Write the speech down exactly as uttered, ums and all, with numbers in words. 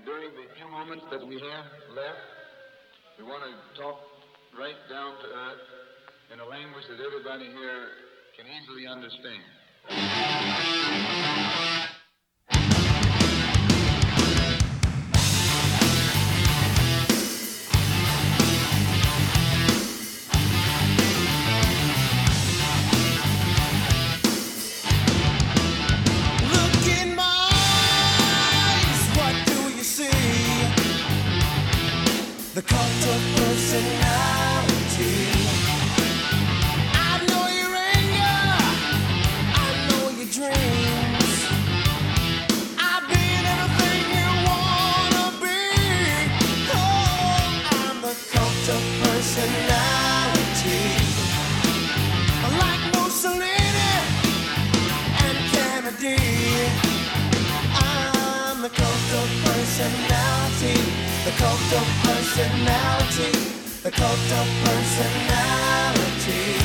And during the few moments that we have left, we want to talk right down to earth in a language that everybody here can easily understand. The cult of personality. I know your anger, I know your dreams. I've been everything you wanna be. Oh, I'm the cult of personality. Like Mussolini and Kennedy, I'm the cult of personality. The cult of personality, the cult of personality.